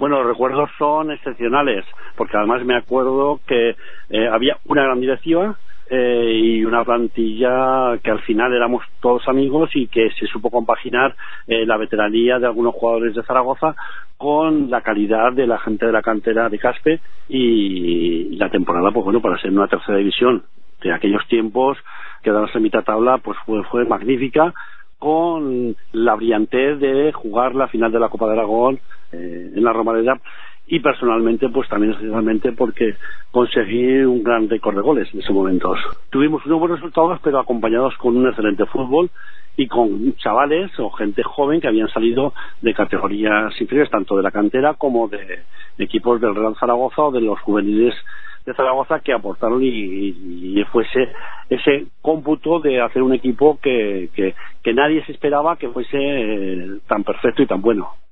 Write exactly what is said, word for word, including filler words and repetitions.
Bueno, los recuerdos son excepcionales, porque además me acuerdo que eh, había una gran directiva eh, y una plantilla que al final éramos todos amigos y que se supo compaginar eh, la veteranía de algunos jugadores de Zaragoza con la calidad de la gente de la cantera de Caspe y la temporada, pues bueno, para ser una tercera división de aquellos tiempos, quedarse en mitad tabla, pues fue, fue magnífica, con la brillantez de jugar la final de la Copa de Aragón eh, en la Romareda y personalmente pues también especialmente porque conseguí un gran récord de goles en esos momentos. Tuvimos unos buenos resultados pero acompañados con un excelente fútbol y con chavales o gente joven que habían salido de categorías inferiores tanto de la cantera como de, de equipos del Real Zaragoza o de los juveniles de Zaragoza que aportaron y, y, y fuese ese cómputo de hacer un equipo que, que, que nadie se esperaba que fuese eh, tan perfecto y tan bueno.